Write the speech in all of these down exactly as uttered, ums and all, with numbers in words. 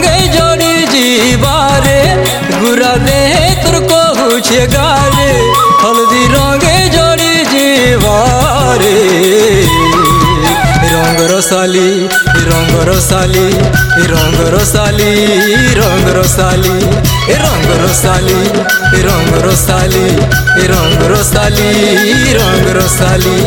रंगे जोड़ी जीवारे गुरा दे तुर को हुछे गारे हल्दी रंगे जोड़ी जीवारे रंग रसाली रंग रसाली रंग रसाली रंग रसाली रंग रसाली रंग रसाली रंग रसाली रंग रसाली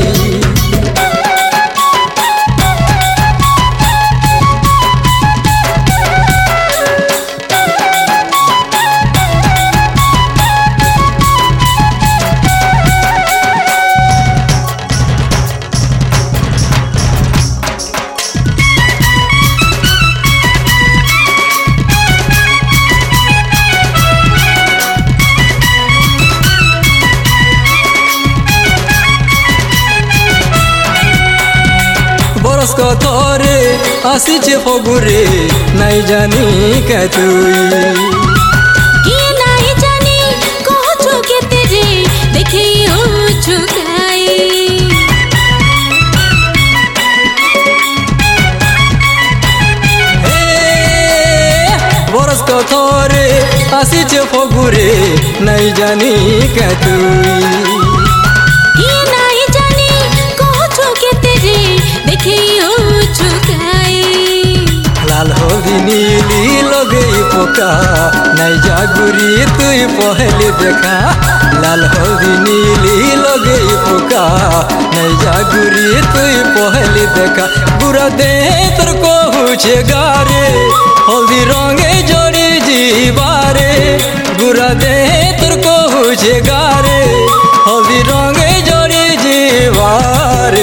बरस को थोरे आसीचे फगुरे नहीं जानी क्या तुई किए नहीं जानी कहो छुके तेरे देखे हो छुकाई बरस को थोरे आसीचे फगुरे नहीं जानी क्या तुई लाल हल्दी नीली लगे पोका नहीं जागुरी तुई पहले देखा लाल हल्दी नीली लगे पोका नहीं जागुरी तुई पहले देखा बुरा दे तुर को हुछे गारे हल्दी रंगे जोड़ी जीवारे बुरा दे तुर को हुछे गारे हल्दी रंगे जोड़ी जीवारे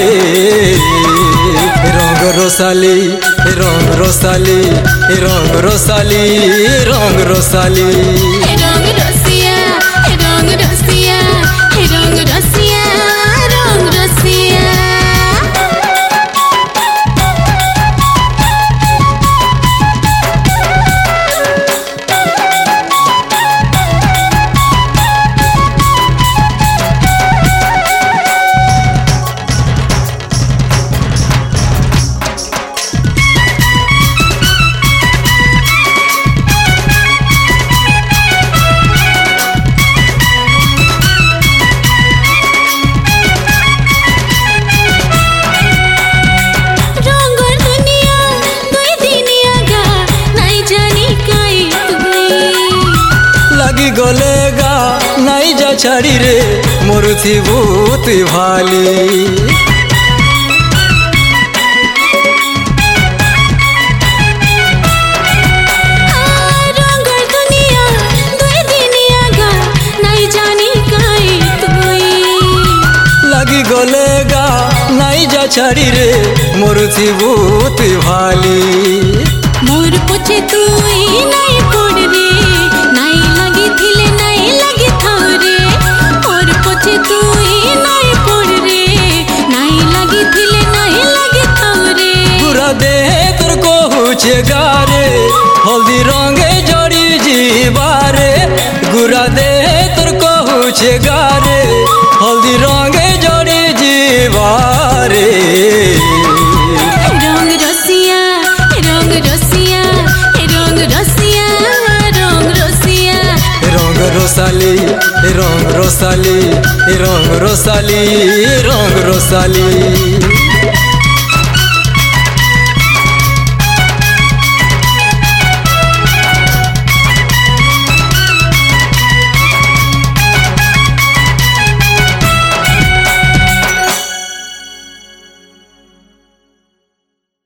रंग रसाली रंग रसाली रंग रसाली रंग रसाली रंग रसिया रंग रसिया रंग रसिया रंग रसिया गलेगा नहीं जा छाड़ी रे मोर थी भूत भाली लगी गलेगा नहीं जा छाड़ी रे मोर थी भूत भाली मोर पूछे तू नहीं पड़ रे नहीं लगी थिले नहीं लगी थोरे और पूछे तू नहीं पड़ रे नहीं लगी थिले नहीं लगी थोरे बुरा दे तुर को हुछे गारे हल्दी रंगे जोड़ी जीवारे गुरा दे तुर को हुछे गारे हल्दी रंगे जोड़ी जीवारे रंग रसिया रंग रसिया रंग रसिया रंग रसिया रंग रसाली रंग रसाली रंग रसाली रंग रसाली